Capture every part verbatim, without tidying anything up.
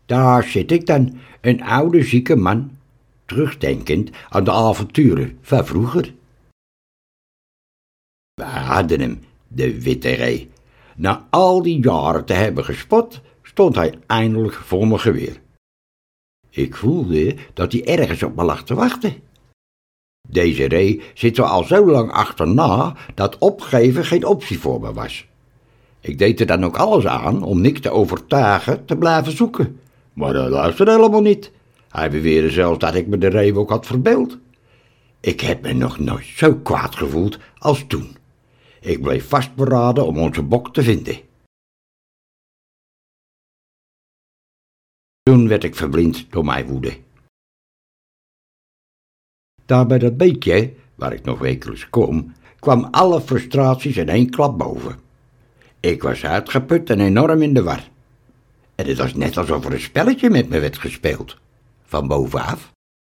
Daar zit ik dan, een oude zieke man, terugdenkend aan de avonturen van vroeger. We hadden hem, de witte ree. Na al die jaren te hebben gespot, stond hij eindelijk voor mijn geweer. Ik voelde dat hij ergens op me lag te wachten. Deze ree zit er al zo lang achterna dat opgeven geen optie voor me was. Ik deed er dan ook alles aan om Nick te overtuigen te blijven zoeken. Maar hij luisterde helemaal niet. Hij beweerde zelfs dat ik me de ree ook had verbeeld. Ik heb me nog nooit zo kwaad gevoeld als toen. Ik bleef vastberaden om onze bok te vinden. Toen werd ik verblind door mijn woede. Daar bij dat beekje, waar ik nog wekelijks kom, kwam alle frustraties in één klap boven. Ik was uitgeput en enorm in de war. En het was net alsof er een spelletje met me werd gespeeld, van bovenaf.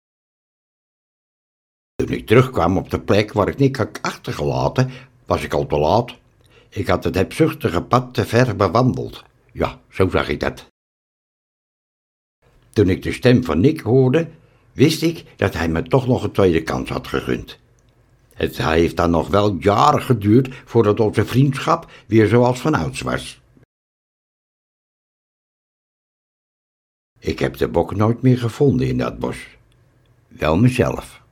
Toen ik terugkwam op de plek waar ik Nick had achtergelaten, was ik al te laat. Ik had het hebzuchtige pad te ver bewandeld. Ja, zo zag ik dat. Toen ik de stem van Nick hoorde, wist ik dat hij me toch nog een tweede kans had gegund. Het heeft dan nog wel jaren geduurd voordat onze vriendschap weer zoals vanouds was. Ik heb de bok nooit meer gevonden in dat bos. Wel mezelf.